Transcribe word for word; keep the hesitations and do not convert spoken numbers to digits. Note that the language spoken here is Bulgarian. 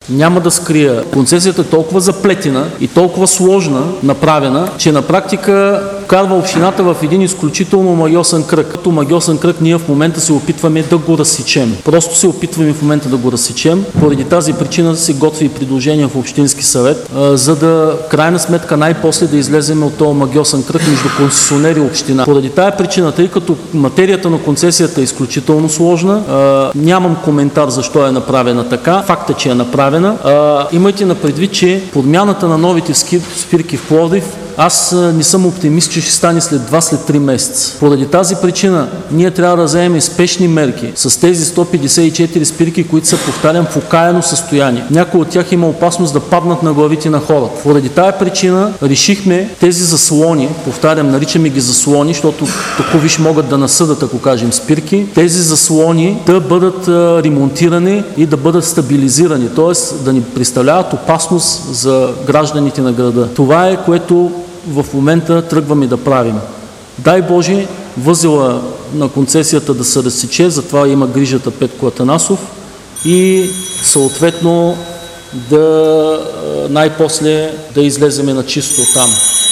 Няма да скрия. Концесията е толкова заплетена и толкова сложна, направена, че на практика вкарва общината в един изключително магиосен кръг. Като магиосен кръг ние в момента се опитваме да го разсечем. Просто се опитваме в момента да го разсечем. Поради тази причина се готви предложение в Общински съвет, а, за да крайна сметка най-после да излезем от този магиосен кръг между концесионери и община. Поради тая причина, тъй като материята на концесията е изключително сложна, а, нямам коментар защо е направена така. Факт е, че е направена. А, имайте на предвид, че подмяната на новите спирки в Пловдив, аз не съм оптимист, че ще стане след два, след три месеца. Поради тази причина ние трябва да вземем спешни мерки с тези сто петдесет и четири спирки, които са, повтарям, в окаяно състояние. Някои от тях има опасност да паднат на главите на хората. Поради тая причина решихме тези заслони, повтарям, наричаме ги заслони, защото тако виж могат да насъдат, ако кажем, спирки, тези заслони да бъдат а, ремонтирани и да бъдат стабилизирани, т.е. да ни представляват опасност за гражданите на града. Това е, което в момента тръгваме да правим. Дай Боже, възела на концесията да се разсече, затова има грижата Петко Атанасов и съответно да най-после да излеземе на чисто там.